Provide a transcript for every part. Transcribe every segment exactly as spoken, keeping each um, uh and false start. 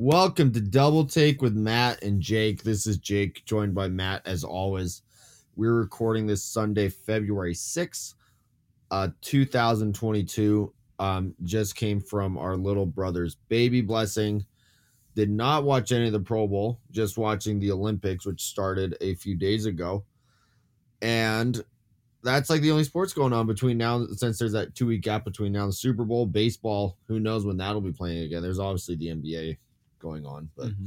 Welcome to Double Take with Matt and Jake. This is Jake, joined by Matt as always. We're recording this Sunday, February sixth, uh, two thousand twenty-two. Um, just came from our little brother's baby blessing. Did not watch any of the Pro Bowl, just watching the Olympics, which started a few days ago. And that's like the only sports going on between now, since there's that two week gap between now and the Super Bowl. Baseball, who knows when that'll be playing again. There's obviously the N B A going on, but mm-hmm.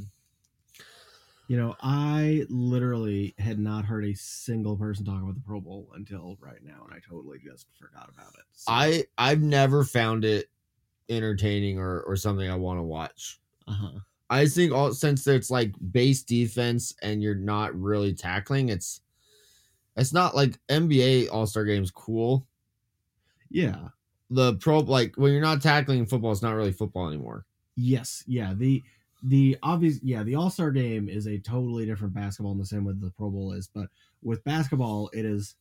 You know, I literally had not heard a single person talk about the Pro Bowl until right now, and I totally just forgot about it. So. I I've never found it entertaining or or something I want to watch. Uh-huh. I think all since it's like base defense and you're not really tackling, it's it's not like N B A All-Star Game's cool. Yeah. The pro like when you're not tackling football, it's not really football anymore. Yes, yeah. The the obvious yeah, the All-Star Game is a totally different basketball in the same way the Pro Bowl is, but with basketball it is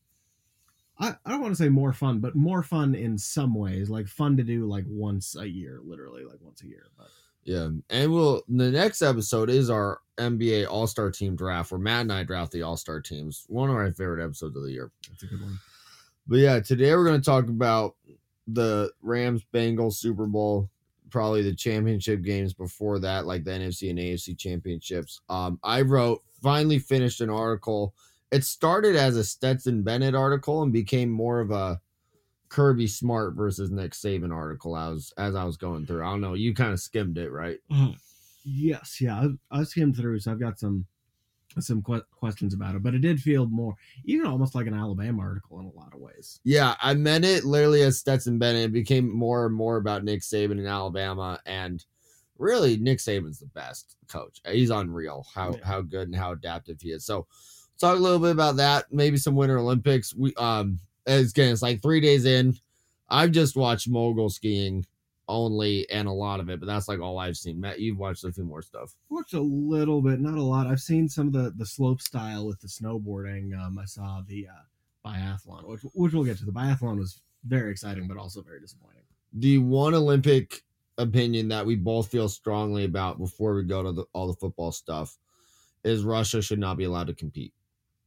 I, I don't want to say more fun, but more fun in some ways, like fun to do like once a year, literally like once a year. But yeah, and we'll the next episode is our N B A All-Star Team draft, where Matt and I draft the All-Star teams. One of my favorite episodes of the year. That's a good one. But yeah, today we're going to talk about the Rams Bengals Super Bowl, probably the championship games before that, like the N F C and A F C championships. Um, I wrote, finally finished an article. It started as a Stetson Bennett article and became more of a Kirby Smart versus Nick Saban article as, as I was going through. I don't know. You kind of skimmed it, right? Uh, yes. Yeah. I, I skimmed through, so I've got some some que- questions about it, but it did feel more, even almost like an Alabama article in a lot of ways. Yeah, I meant it literally as Stetson Bennett. It became more and more about Nick Saban in Alabama, and really, Nick Saban's the best coach. He's unreal how yeah. how good and how adaptive he is. So, talk a little bit about that. Maybe some Winter Olympics. We um, again, it's like three days in. I've just watched mogul skiing only and a lot of it, but that's like all I've seen. Matt, you've watched a few more stuff. Watched a little bit, not a lot. I've seen some of the the slope style with the snowboarding. Um, I saw the uh, biathlon, which which we'll get to. The biathlon was very exciting, but also very disappointing. The one Olympic opinion that we both feel strongly about before we go to the, all the football stuff is Russia should not be allowed to compete.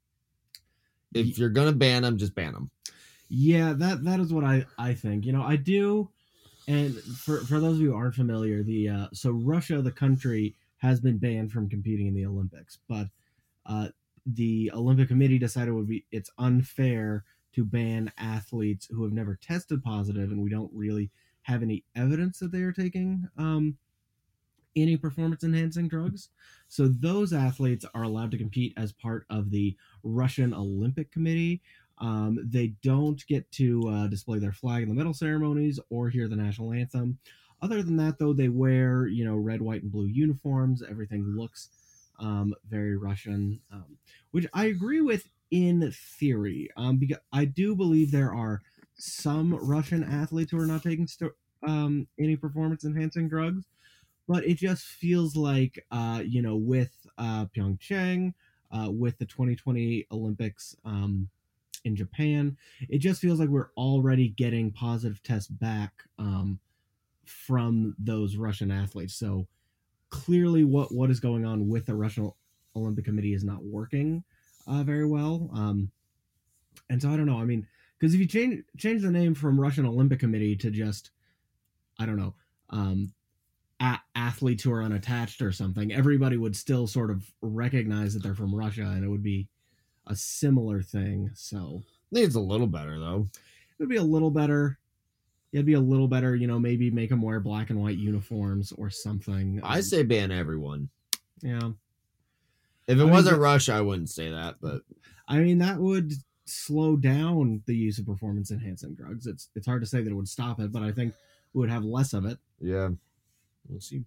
If you're gonna ban them, just ban them. Yeah, that that is what I I think. You know, I do. And for, for those of you who aren't familiar, the uh, so Russia, the country, has been banned from competing in the Olympics, but uh, the Olympic Committee decided it would be it's unfair to ban athletes who have never tested positive, and we don't really have any evidence that they are taking um, any performance-enhancing drugs. So those athletes are allowed to compete as part of the Russian Olympic Committee. Um, they don't get to uh, display their flag in the medal ceremonies or hear the national anthem. Other than that, though, they wear, you know, red, white, and blue uniforms. Everything looks um, very Russian, um, which I agree with in theory. Um, because I do believe there are some Russian athletes who are not taking st- um, any performance-enhancing drugs, but it just feels like, uh, you know, with uh, Pyeongchang, uh, with the twenty twenty Olympics, um, in Japan, it just feels like we're already getting positive tests back um, from those Russian athletes. So clearly what, what is going on with the Russian Olympic Committee is not working uh, very well. Um, and so I don't know. I mean, because if you change change the name from Russian Olympic Committee to just, I don't know, um, a- athletes who are unattached or something, everybody would still sort of recognize that they're from Russia, and it would be a similar thing. So I think it's a little better though. It would be a little better. It'd be a little better, you know, maybe make them wear black and white uniforms or something. I um, say ban everyone. Yeah. If it I wasn't mean, Russia, I wouldn't say that, but I mean, that would slow down the use of performance enhancing drugs. It's it's hard to say that it would stop it, but I think we would have less of it. Yeah. We'll see.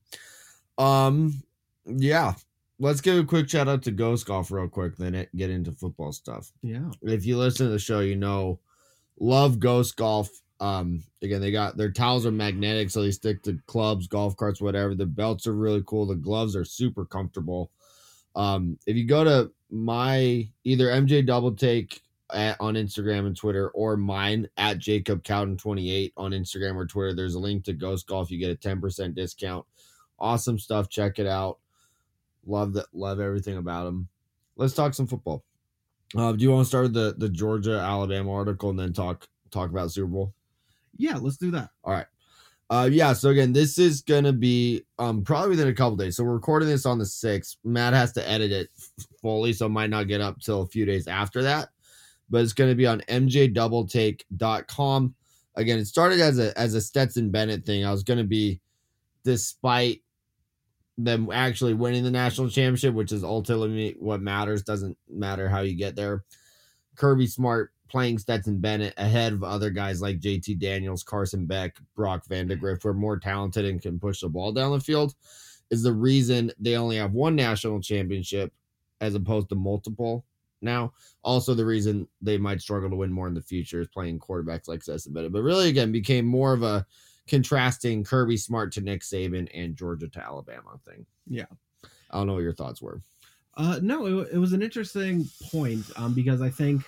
Um, yeah. Let's give a quick shout out to Ghost Golf real quick, then get into football stuff. Yeah. If you listen to the show, you know, love Ghost Golf. Um, again, they got their towels are magnetic, so they stick to clubs, golf carts, whatever. The belts are really cool. The gloves are super comfortable. Um, if you go to my either M J Double Take at, on Instagram and Twitter, or mine at Jacob Cowden twenty-eight on Instagram or Twitter, there's a link to Ghost Golf. You get a ten percent discount Awesome stuff. Check it out. Love that. Love everything about him. Let's talk some football. Uh, do you want to start with the, the Georgia Alabama article and then talk talk about Super Bowl? Yeah, let's do that. All right. Uh, yeah. So again, this is gonna be um probably within a couple days. So we're recording this on the sixth. Matt has to edit it fully, so it might not get up till a few days after that. But it's gonna be on m j double take dot com. Again, it started as a as a Stetson Bennett thing. I was gonna be, despite them actually winning the national championship, which is ultimately what matters. Doesn't matter how you get there. Kirby Smart playing Stetson Bennett ahead of other guys like J T Daniels, Carson Beck, Brock Vandegrift, who are more talented and can push the ball down the field, is the reason they only have one national championship as opposed to multiple now. Also, the reason they might struggle to win more in the future is playing quarterbacks like Stetson Bennett. But really, again, became more of a contrasting Kirby Smart to Nick Saban and Georgia to Alabama thing. Yeah. I don't know what your thoughts were. Uh, no, it, it was an interesting point um, because I think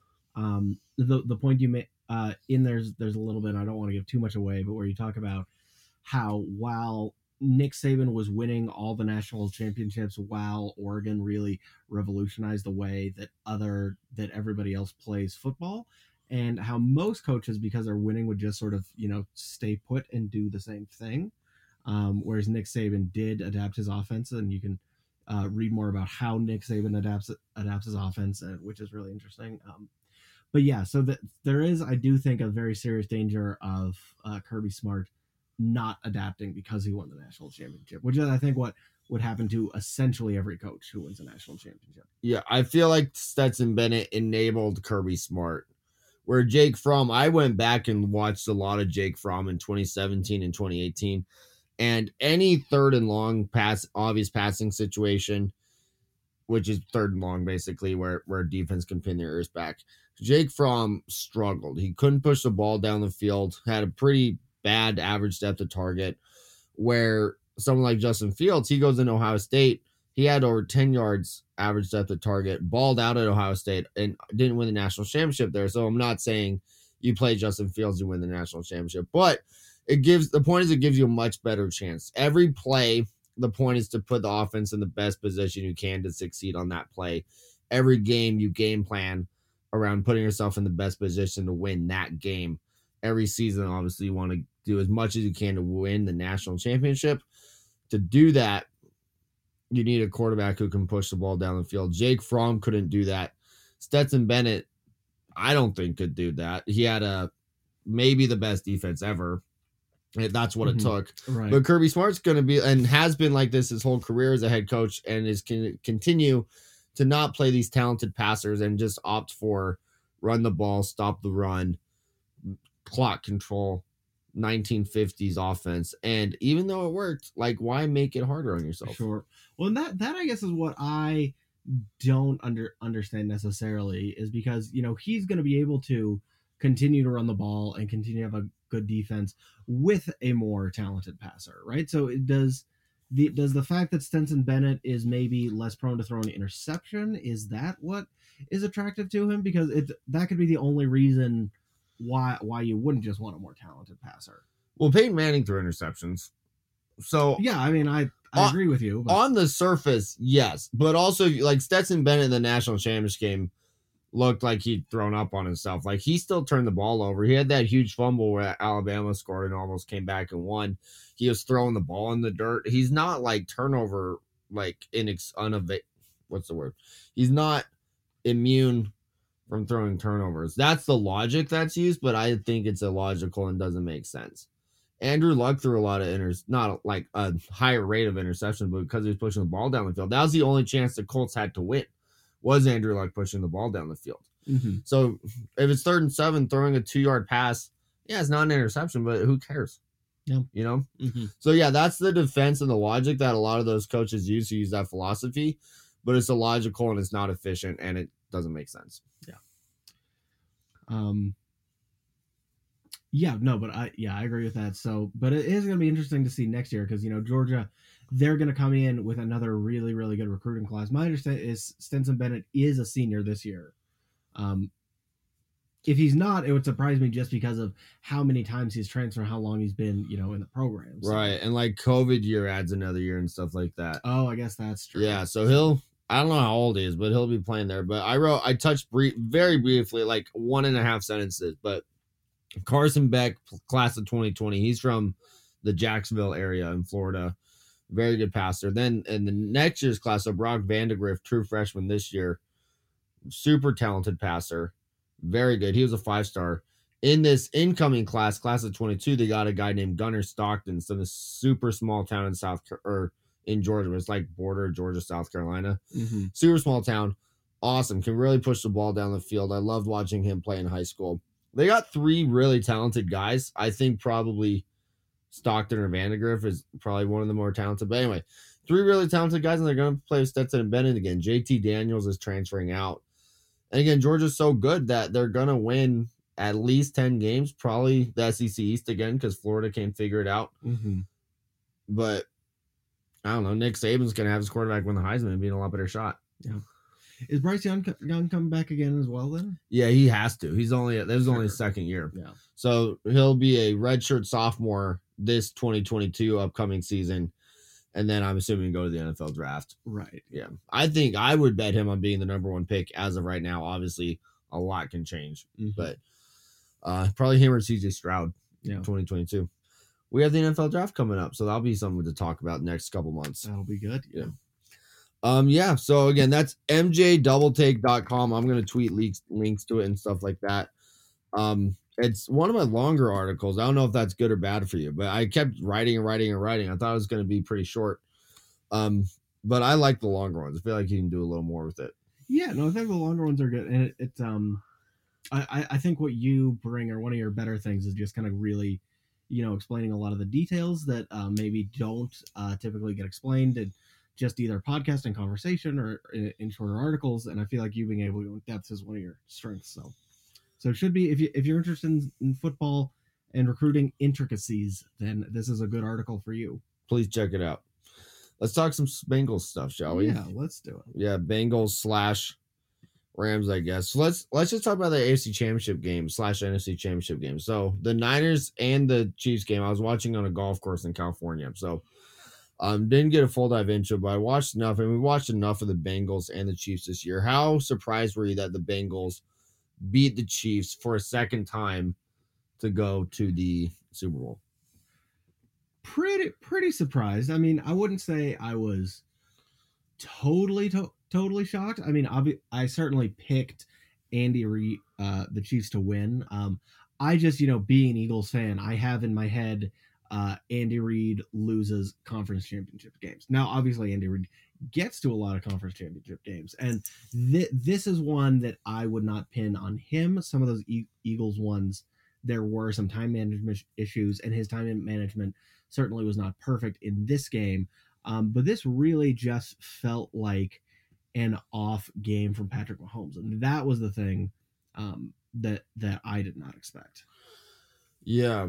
um, the the point you made uh, in there's there's a little bit, I don't want to give too much away, but where you talk about how while Nick Saban was winning all the national championships, while Oregon really revolutionized the way that other that everybody else plays football, and how most coaches, because they're winning, would just sort of, you know, stay put and do the same thing. Um, whereas Nick Saban did adapt his offense, and you can uh, read more about how Nick Saban adapts adapts his offense, uh, which is really interesting. Um, but yeah, so that there is, I do think, a very serious danger of uh, Kirby Smart not adapting because he won the national championship, which is, I think, what would happen to essentially every coach who wins a national championship. Yeah, I feel like Stetson Bennett enabled Kirby Smart. Where Jake Fromm, I went back and watched a lot of Jake Fromm in twenty seventeen and twenty eighteen. And any third and long pass, obvious passing situation, which is third and long, basically, where, where defense can pin their ears back. Jake Fromm struggled. He couldn't push the ball down the field, had a pretty bad average depth of target, where someone like Justin Fields, he goes into Ohio State, he had over ten yards average depth of target, balled out at Ohio State, and didn't win the national championship there. So I'm not saying you play Justin Fields, you win the national championship, but it gives, the point is it gives you a much better chance. Every play, the point is to put the offense in the best position you can to succeed on that play. Every game you game plan around putting yourself in the best position to win that game. Every season, obviously, you want to do as much as you can to win the national championship. To do that, you need a quarterback who can push the ball down the field. Jake Fromm couldn't do that. Stetson Bennett, I don't think could do that. He had a maybe the best defense ever. That's what mm-hmm. it took. Right. But Kirby Smart's going to be, and has been like this his whole career as a head coach, and is can continue to not play these talented passers and just opt for run the ball, stop the run, clock control, nineteen fifties offense. And even though it worked, like, why make it harder on yourself? Sure. Well, and that that I guess is what I don't under understand necessarily, is because, you know, he's going to be able to continue to run the ball and continue to have a good defense with a more talented passer, right? So it does the does the fact that Stetson Bennett is maybe less prone to throwing an interception, is that what is attractive to him? Because it that could be the only reason why why you wouldn't just want a more talented passer. Well, Peyton Manning threw interceptions. So yeah, I mean, I, I on, agree with you. But. On the surface, yes. But also, like, Stetson Bennett in the national championship game looked like he'd thrown up on himself. Like, he still turned the ball over. He had that huge fumble where Alabama scored and almost came back and won. He was throwing the ball in the dirt. He's not, like, turnover, like, inex- unava- what's the word? He's not immune from throwing turnovers. That's the logic that's used, but I think it's illogical and doesn't make sense. Andrew Luck threw a lot of inters, not like a higher rate of interceptions, but because he was pushing the ball down the field. That was the only chance the Colts had to win, was Andrew Luck pushing the ball down the field. Mm-hmm. So if it's third and seven, throwing a two-yard pass, yeah, it's not an interception, but who cares? Yeah. You know? Mm-hmm. So, yeah, that's the defense and the logic that a lot of those coaches use to use that philosophy, but it's illogical and it's not efficient and it doesn't make sense. Yeah. Um. Yeah, no, but I yeah, I agree with that. So, but it is going to be interesting to see next year because, you know, Georgia, they're going to come in with another really, really good recruiting class. My understanding is Stetson Bennett is a senior this year. Um, if he's not, it would surprise me just because of how many times he's transferred, how long he's been, you know, in the program. So. Right. And like COVID year adds another year and stuff like that. Oh, I guess that's true. Yeah. So he'll, I don't know how old he is, but he'll be playing there. But I wrote, I touched brief, very briefly, like one and a half sentences. But Carson Beck, class of twenty twenty, he's from the Jacksonville area in Florida. Very good passer. Then in the next year's class, so Brock Vandegrift, true freshman this year, super talented passer. Very good. He was a five-star. In this incoming class, class of twenty-two, they got a guy named Gunnar Stockton from a super small town in South or in Georgia. It's like border Georgia, South Carolina. Mm-hmm. Super small town. Awesome. Can really push the ball down the field. I loved watching him play in high school. They got three really talented guys. I think probably Stockton or Vandegrift is probably one of the more talented. But anyway, three really talented guys, and they're going to play with Stetson and Bennett again. J T Daniels is transferring out. And again, Georgia's so good that they're going to win at least ten games, probably the S E C East again, because Florida can't figure it out. Mm-hmm. But I don't know. Nick Saban's going to have his quarterback win the Heisman and be in a lot better shot. Yeah. Is Bryce Young, Young coming back again as well then? Yeah, he has to. He's only, this is Sure. only his second year. Yeah. So he'll be a redshirt sophomore this twenty twenty-two upcoming season. And then I'm assuming go to the N F L draft. Right. Yeah. I think I would bet him on being the number one pick as of right now. Obviously, a lot can change. Mm-hmm. But uh, probably him or C J Stroud yeah. twenty twenty-two. We have the N F L draft coming up, so that'll be something to talk about next couple months. That'll be good. Yeah. Um, yeah. So again, that's M J double take dot com. I'm going to tweet leaks, links to it and stuff like that. Um, It's one of my longer articles. I don't know if that's good or bad for you, but I kept writing and writing and writing. I thought it was going to be pretty short. Um, but I like the longer ones. I feel like you can do a little more with it. Yeah, no, I think the longer ones are good. And it, it um, I, I think what you bring or one of your better things is just kind of really, you know, explaining a lot of the details that uh, maybe don't uh, typically get explained in just either podcast and conversation or in, in shorter articles. And I feel like you being able to go in depth is one of your strengths. So. So it should be, if you if you're interested in, in football and recruiting intricacies, then this is a good article for you. Please check it out. Let's talk some Bengals stuff, shall we? Yeah, let's do it. Yeah, Bengals slash Rams, I guess. So let's let's just talk about the A F C Championship game slash N F C Championship game. So the Niners and the Chiefs game, I was watching on a golf course in California. So um, didn't get a full dive into it, but I watched enough, and we watched enough of the Bengals and the Chiefs this year. How surprised were you that the Bengals beat the Chiefs for a second time to go to the Super Bowl? Pretty, pretty surprised. I mean, I wouldn't say I was totally, to- totally shocked. I mean, obvi- I certainly picked Andy Reid, uh, the Chiefs to win. Um, I just, you know, being an Eagles fan, I have in my head uh, Andy Reid loses conference championship games. Now, obviously, Andy Reid gets to a lot of conference championship games, and th- this is one that I would not pin on him. Some of those e- Eagles ones, there were some time management issues, and his time management certainly was not perfect in this game. Um, but this really just felt like an off game from Patrick Mahomes, and that was the thing um, that that I did not expect. Yeah,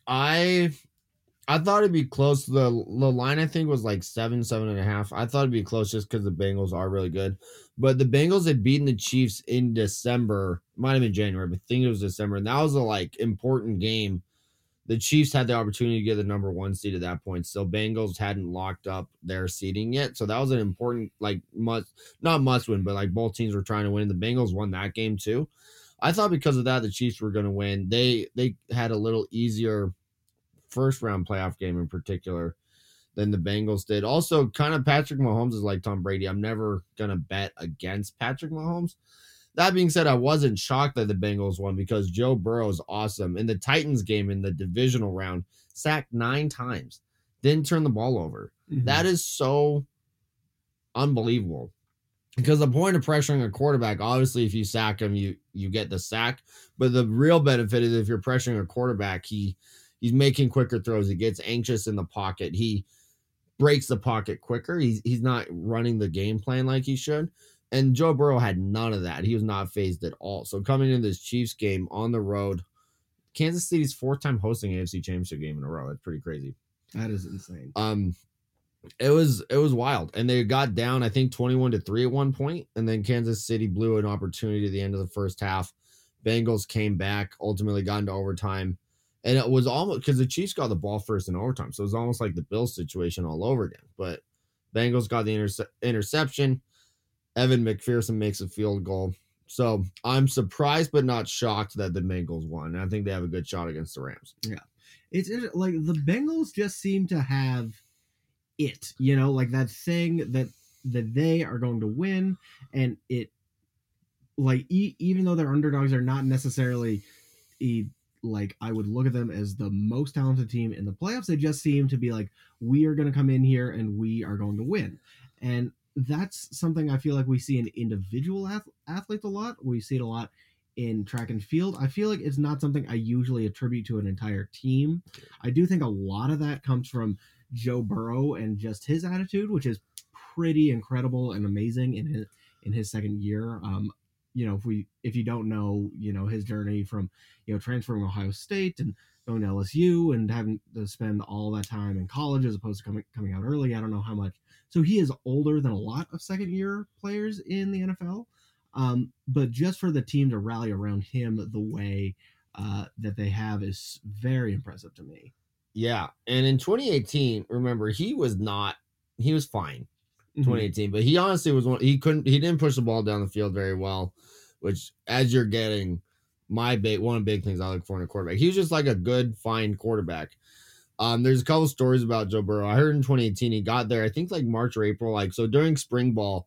I I thought it'd be close. The the line I think was like seven, seven and a half. I thought it'd be close just because the Bengals are really good. But the Bengals had beaten the Chiefs in December. Might have been January, but I think it was December. And that was a like important game. The Chiefs had the opportunity to get the number one seed at that point. So Bengals hadn't locked up their seeding yet. So that was an important, like must not must win, but like both teams were trying to win. The Bengals won that game too. I thought because of that the Chiefs were going to win. They they had a little easier first round playoff game in particular than the Bengals did. Also, kind of Patrick Mahomes is like Tom Brady. I'm never gonna bet against Patrick Mahomes. That being said, I wasn't shocked that the Bengals won because Joe Burrow is awesome. In the Titans game in the divisional round, sacked nine times, didn't turn the ball over. Mm-hmm. That is so unbelievable. Because the point of pressuring a quarterback, obviously, if you sack him, you you get the sack. But the real benefit is if you're pressuring a quarterback, he He's making quicker throws. He gets anxious in the pocket. He breaks the pocket quicker. He's he's not running the game plan like he should. And Joe Burrow had none of that. He was not phased at all. So coming into this Chiefs game on the road, Kansas City's fourth time hosting A F C Championship game in a row. That's pretty crazy. That is insane. Um, it was it was wild. And they got down, I think, twenty-one to three at one point. And then Kansas City blew an opportunity at the end of the first half. Bengals came back, ultimately got into overtime. And it was almost because the Chiefs got the ball first in overtime. So it was almost like the Bills situation all over again. But Bengals got the interce- interception. Evan McPherson makes a field goal. So I'm surprised but not shocked that the Bengals won. I think they have a good shot against the Rams. Yeah. It's, it's like the Bengals just seem to have it, you know, like that thing that that they are going to win, and it like e- even though their underdogs are not necessarily e- like I would look at them as the most talented team in the playoffs, they just seem to be like, we are going to come in here and we are going to win. And that's something I feel like we see in individual ath- athletes a lot. We see it a lot in track and field. I feel like it's not something I usually attribute to an entire team. I do think a lot of that comes from Joe Burrow and just his attitude, which is pretty incredible and amazing in his in his second year. Um, you know, if we if you don't know, you know, his journey from, you know, transferring Ohio State and going to L S U and having to spend all that time in college as opposed to coming coming out early. I don't know how much. So he is older than a lot of second year players in the N F L. Um, but just for the team to rally around him the way uh, that they have is very impressive to me. Yeah. And in twenty eighteen, remember, he was not, he was fine. twenty eighteen, mm-hmm. But he honestly was one, he couldn't, he didn't push the ball down the field very well, which as you're getting my big, one of the big things I look for in a quarterback, he was just like a good, fine quarterback. Um, there's a couple stories about Joe Burrow. I heard in twenty eighteen, he got there, I think like March or April, like, so during spring ball,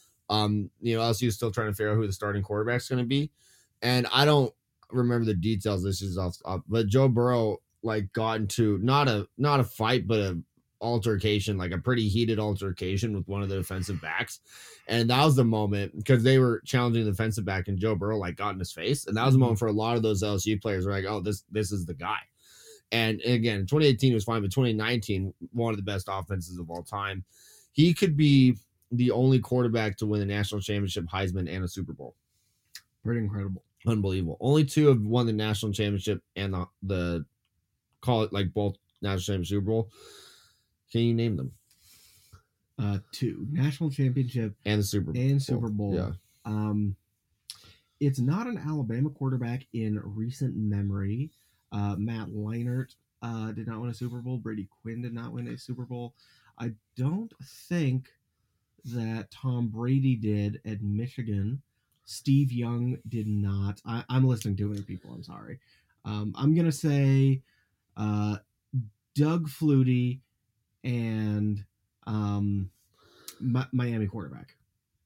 um, you know, L S U is still trying to figure out who the starting quarterback's going to be. And I don't remember the details. This is off, off, but Joe Burrow like got into not a, not a fight, but a altercation, like a pretty heated altercation with one of the defensive backs. And that was the moment because they were challenging the defensive back and Joe Burrow like got in his face. And that was the moment for a lot of those L S U players were like, oh, this, this is the guy. And again, twenty eighteen was fine, but twenty nineteen, one of the best offenses of all time. He could be the only quarterback to win the national championship, Heisman, and a Super Bowl. Pretty incredible. Unbelievable. Only two have won the national championship and the, the call it like both national championship, Super Bowl. Can you name them? Uh, two. National championship and the Super Bowl. And Super Bowl. Yeah. Um, it's not an Alabama quarterback in recent memory. Uh, Matt Leinart uh, did not win a Super Bowl. Brady Quinn did not win a Super Bowl. I don't think that Tom Brady did at Michigan. Steve Young did not. I, I'm listening to too many people. I'm sorry. Um, I'm going to say uh, Doug Flutie and um, Mi- Miami quarterback.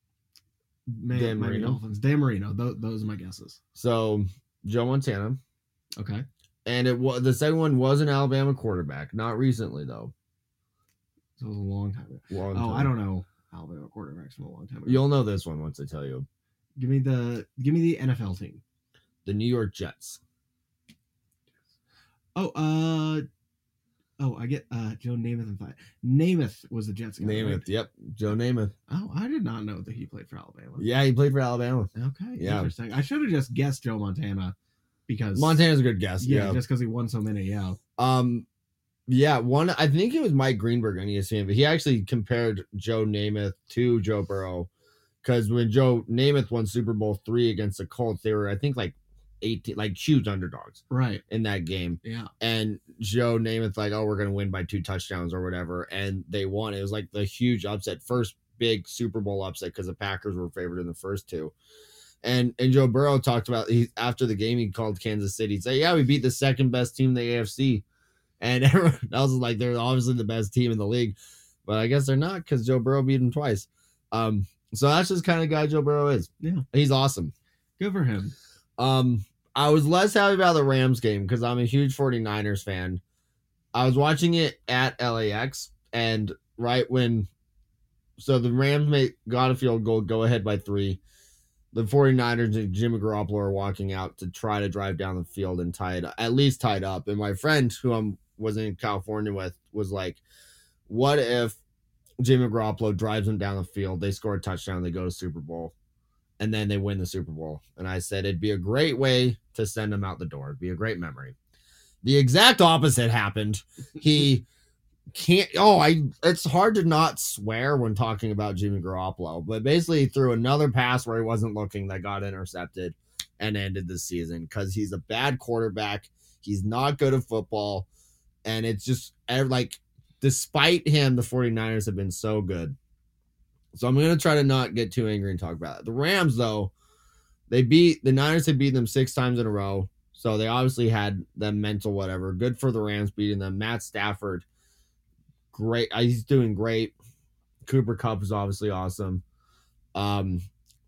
Ma- Dan Miami Marino. Dolphins. Dan Marino. Th- those are my guesses. So, Joe Montana. Okay. And it was the second one was an Alabama quarterback, not recently though. So it was a long time ago. Long oh, time. I don't know Alabama quarterbacks from a long time ago. You'll know this one once I tell you. Give me the give me the N F L team. The New York Jets. Oh, uh, oh, I get uh Joe Namath and Th- Namath was the Jets guy. Namath, right? Yep, Joe Namath. Oh, I did not know that he played for Alabama. Yeah, he played for Alabama. Okay, yeah. Interesting. I should have just guessed Joe Montana because Montana's a good guess. Yeah, yeah. just because he won so many. Yeah. Um, yeah, one. I think it was Mike Greenberg on E S P N, but he actually compared Joe Namath to Joe Burrow because when Joe Namath won Super Bowl three against the Colts, they were I think like eighteen, like huge underdogs, right, in that game. Yeah, and Joe Namath like, oh, we're gonna win by two touchdowns or whatever, and they won. It was like the huge upset, first big Super Bowl upset because the Packers were favored in the first two. And and Joe Burrow talked about he after the game he called Kansas City. He said, yeah, we beat the second best team in the A F C. And everyone else was like, they're obviously the best team in the league. But I guess they're not because Joe Burrow beat them twice. Um, so that's just kind of guy Joe Burrow is. Yeah. He's awesome. Good for him. Um, I was less happy about the Rams game because I'm a huge 49ers fan. I was watching it at L A X, and right when so the Rams made got a field goal, go ahead by three. The 49ers and Jimmy Garoppolo are walking out to try to drive down the field and tie it up, at least tied up. And my friend, who I was in California with, was like, what if Jimmy Garoppolo drives them down the field, they score a touchdown, they go to Super Bowl, and then they win the Super Bowl? And I said, it'd be a great way to send them out the door. It'd be a great memory. The exact opposite happened. He can't, oh, I, it's hard to not swear when talking about Jimmy Garoppolo, but basically threw another pass where he wasn't looking that got intercepted. and ended the season because he's a bad quarterback. He's not good at football. And it's just like, despite him, the 49ers have been so good. So I'm going to try to not get too angry and talk about it. The Rams, though, they beat the Niners had beaten them six times in a row. So they obviously had the mental whatever. Good for the Rams beating them. Matt Stafford, great. He's doing great. Cooper Kupp is obviously awesome. Um,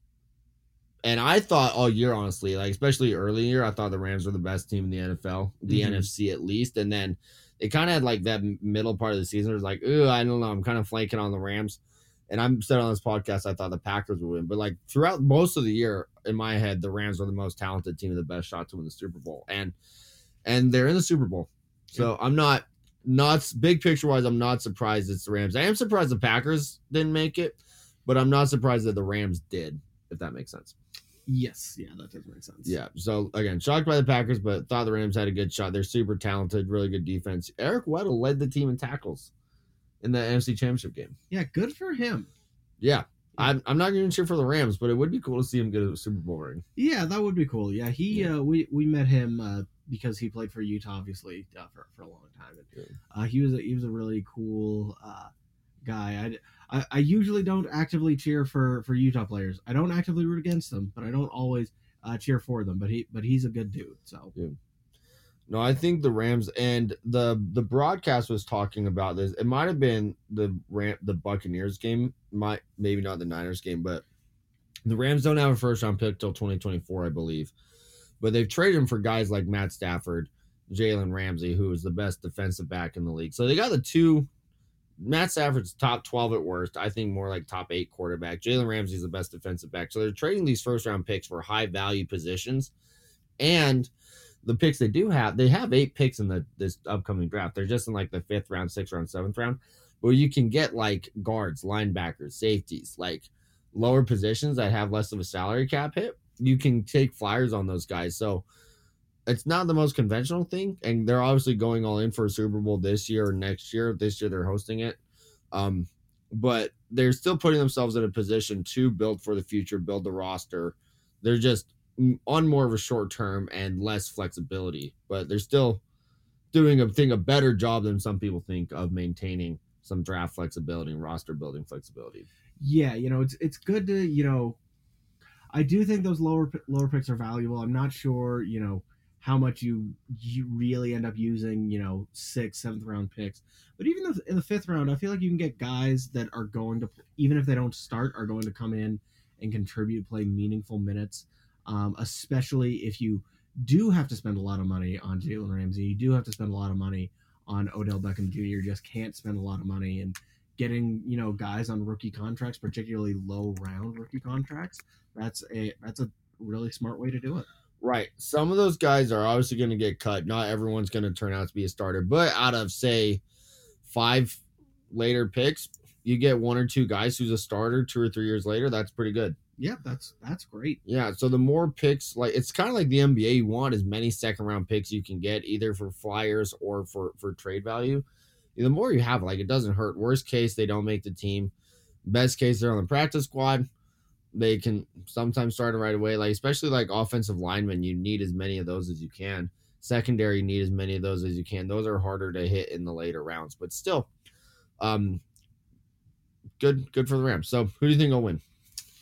and I thought all year, honestly, like especially early year, I thought the Rams were the best team in the N F L, the mm-hmm. N F C at least. And then it kind of had like that middle part of the season. It was like, ooh, I don't know. I'm kind of flanking on the Rams. And I'm said on this podcast, I thought the Packers would win. But like throughout most of the year, in my head, the Rams were the most talented team, the best shot to win the Super Bowl. And and they're in the Super Bowl. So I'm not, not big picture wise, I'm not surprised it's the Rams. I am surprised the Packers didn't make it, but I'm not surprised that the Rams did, if that makes sense. Yes, yeah, that does make sense. Yeah, so again, shocked by the Packers, but thought the Rams had a good shot. They're super talented, really good defense. Eric Weddle led the team in tackles in the N F C Championship game. Yeah, good for him. Yeah, I'm I'm not going to cheer for the Rams, but it would be cool to see him get a Super Bowl ring. Yeah, that would be cool. Yeah, he yeah. Uh, we we met him uh, because he played for Utah, obviously, uh, for for a long time. And, yeah. uh, he was a, he was a really cool uh, guy. I, I I usually don't actively cheer for, for Utah players. I don't actively root against them, but I don't always uh, cheer for them. But he but he's a good dude. So. Yeah. No, I think the Rams and the the broadcast was talking about this. It might have been the Ram, the Buccaneers game, might maybe not the Niners game, but the Rams don't have a first round pick till twenty twenty-four, I believe. But they've traded him for guys like Matt Stafford, Jalen Ramsey, who is the best defensive back in the league. So they got the two. Matt Stafford's top twelve at worst. I think more like top eight quarterback. Jalen Ramsey's the best defensive back. So they're trading these first round picks for high value positions, and the picks they do have, they have eight picks in the this upcoming draft. They're just in like the fifth round, sixth round, seventh round, where you can get like guards, linebackers, safeties, like lower positions that have less of a salary cap hit. You can take flyers on those guys. So it's not the most conventional thing, and they're obviously going all in for a Super Bowl this year or next year. This year they're hosting it, um, but they're still putting themselves in a position to build for the future, build the roster. They're just on more of a short term and less flexibility, but they're still doing a thing a better job than some people think of maintaining some draft flexibility and roster building flexibility. Yeah, you know, it's it's good to, you know, I do think those lower lower picks are valuable. I'm not sure, you know, how much you you really end up using, you know, sixth, seventh round picks. But even if in the fifth round, I feel like you can get guys that are going to, even if they don't start, are going to come in and contribute, play meaningful minutes. Um, especially if you do have to spend a lot of money on Jalen Ramsey, you do have to spend a lot of money on Odell Beckham Junior You just can't spend a lot of money, and getting, you know, guys on rookie contracts, particularly low round rookie contracts, that's a that's a really smart way to do it. Right. Some of those guys are obviously going to get cut. Not everyone's going to turn out to be a starter, but out of say five later picks, you get one or two guys who's a starter two or three years later. That's pretty good. Yeah, that's that's great. Yeah, so the more picks, like it's kind of like the N B A, you want as many second round picks you can get, either for flyers or for for trade value. The more you have, like it doesn't hurt. Worst case, they don't make the team. Best case, they're on the practice squad. They can sometimes start it right away. Like especially like offensive linemen, you need as many of those as you can. Secondary, you need as many of those as you can. Those are harder to hit in the later rounds, but still, um, good good for the Rams. So who do you think will win?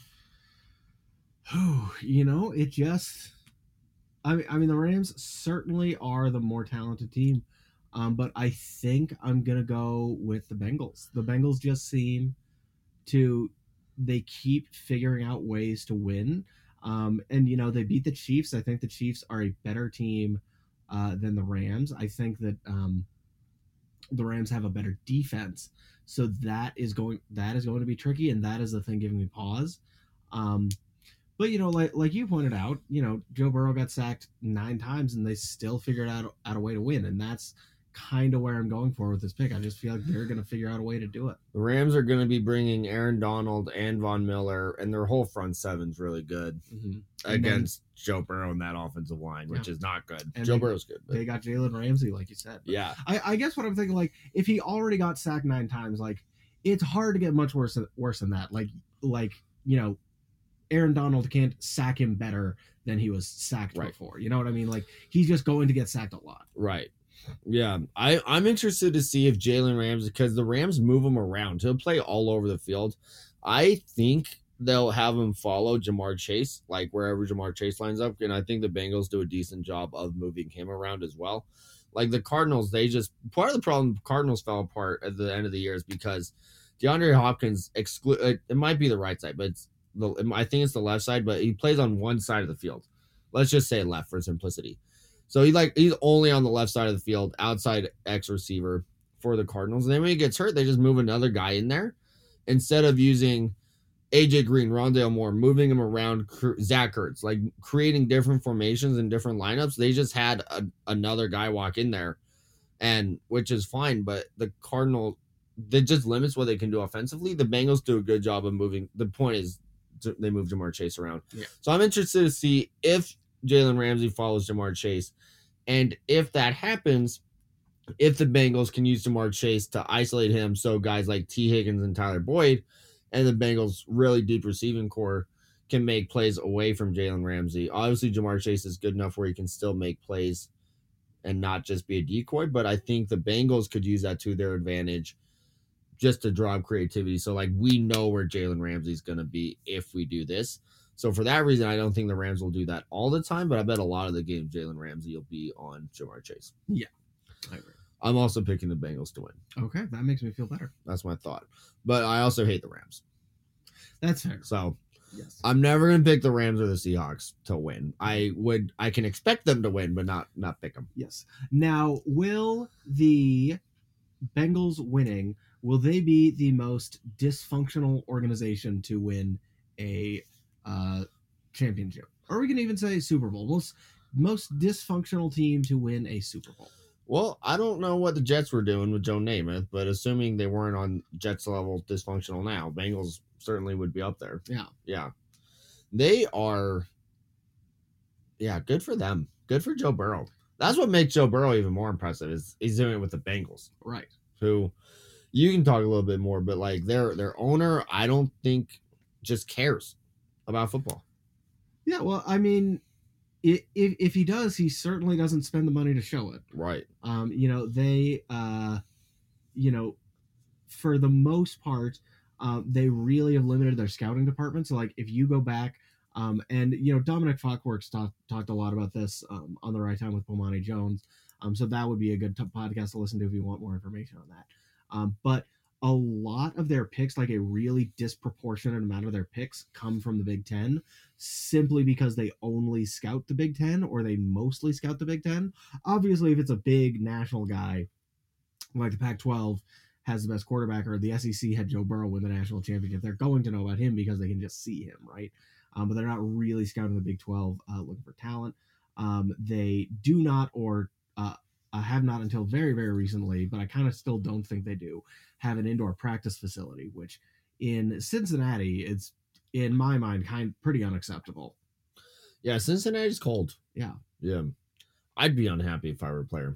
Oh, you know, it just, I mean, I mean, the Rams certainly are the more talented team, um, but I think I'm going to go with the Bengals. The Bengals just seem to, they keep figuring out ways to win. Um, and, you know, they beat the Chiefs. I think the Chiefs are a better team uh, than the Rams. I think that um, the Rams have a better defense. So that is going, that is going to be tricky. And that is the thing giving me pause. Um, But, you know, like like you pointed out, you know, Joe Burrow got sacked nine times and they still figured out, out a way to win. And that's kind of where I'm going for with this pick. I just feel like they're going to figure out a way to do it. The Rams are going to be bringing Aaron Donald and Von Miller, and their whole front seven's really good mm-hmm. against then, Joe Burrow and that offensive line, which yeah. is not good. And Joe they, Burrow's good. But. They got Jalen Ramsey, like you said. But yeah. I, I guess what I'm thinking, like, if he already got sacked nine times, like, it's hard to get much worse, worse than that. Like, like you know, Aaron Donald can't sack him better than he was sacked Right. before. You know what I mean? Like he's just going to get sacked a lot. Right. Yeah. I, I'm interested to see if Jalen Ramsey, because the Rams move him around. He'll play all over the field. I think they'll have him follow Jamar Chase, like wherever Jamar Chase lines up. And I think the Bengals do a decent job of moving him around as well. Like the Cardinals, they just, part of the problem Cardinals fell apart at the end of the year is because DeAndre Hopkins exclude. It, it might be the right side, but it's the, I think it's the left side, but he plays on one side of the field. Let's just say left for simplicity. So he like he's only on the left side of the field, outside X receiver for the Cardinals. And then when he gets hurt, they just move another guy in there instead of using A J Green, Rondale Moore, moving him around, Zach Ertz, like creating different formations and different lineups. They just had a, another guy walk in there, and which is fine. But the Cardinal, that just limits what they can do offensively. The Bengals do a good job of moving. The point is they move Jamar Chase around. Yeah. So I'm interested to see if Jalen Ramsey follows Jamar Chase, and if that happens, if the Bengals can use Jamar Chase to isolate him, so guys like T. Higgins and Tyler Boyd and the Bengals' really deep receiving core can make plays away from Jalen Ramsey. Obviously, Jamar Chase is good enough where he can still make plays and not just be a decoy, but I think the Bengals could use that to their advantage just to draw up creativity. So, like, we know where Jalen Ramsey is going to be if we do this. So, for that reason, I don't think the Rams will do that all the time, but I bet a lot of the games Jalen Ramsey will be on Jamar Chase. Yeah, I agree. I'm also picking the Bengals to win. Okay, that makes me feel better. That's my thought. But I also hate the Rams. That's fair. So yes, I'm never gonna pick the Rams or the Seahawks to win. I would, I can expect them to win, but not not pick them. Yes. Now, will the Bengals winning? Will they be the most dysfunctional organization to win a uh, championship? Or we can even say Super Bowl. Most most dysfunctional team to win a Super Bowl. Well, I don't know what the Jets were doing with Joe Namath, but assuming they weren't on Jets level dysfunctional now, Bengals certainly would be up there. Yeah. Yeah. They are, yeah, good for them. Good for Joe Burrow. That's what makes Joe Burrow even more impressive is he's doing it with the Bengals. Right. Who you can talk a little bit more, but like their their owner, I don't think just cares about football. Yeah, well, I mean, if if he does, he certainly doesn't spend the money to show it. Right. Um, you know, they, uh, you know, for the most part, um, they really have limited their scouting department. So, like, if you go back, um, and you know, Dominic Fockworks talked talked a lot about this um, on the Right Time with Bomani Jones. Um, so that would be a good t- podcast to listen to if you want more information on that. Um, but a lot of their picks, like a really disproportionate amount of their picks, come from the Big Ten simply because they only scout the Big Ten or they mostly scout the Big Ten. Obviously, if it's a big national guy like the Pac twelve has the best quarterback or the S E C had Joe Burrow win the national championship, they're going to know about him because they can just see him, right? Um, but they're not really scouting the Big twelve uh, looking for talent. Um, they do not or uh, uh, have not until very, very recently, but I kind of still don't think they do, have an indoor practice facility, which in Cincinnati, it's, in my mind, kind pretty unacceptable. Yeah, Cincinnati's cold. Yeah. Yeah. I'd be unhappy if I were a player.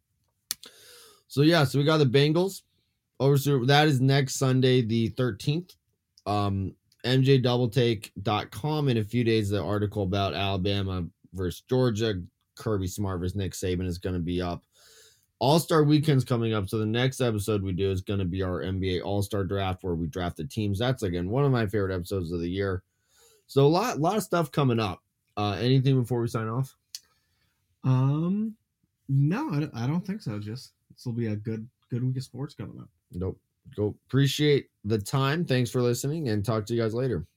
So, yeah, so we got the Bengals. Over to, that is next Sunday, the thirteenth. Um, M J double take dot com in a few days, the article about Alabama versus Georgia, Kirby Smart versus Nick Saban is going to be up. All-Star Weekend's coming up, so the next episode we do is going to be our N B A All-Star Draft where we draft the teams. That's, again, one of my favorite episodes of the year. So a lot, lot of stuff coming up. Uh, anything before we sign off? Um, no, I don't, I don't think so. Just this will be a good, good week of sports coming up. Nope. Go appreciate the time. Thanks for listening, and talk to you guys later.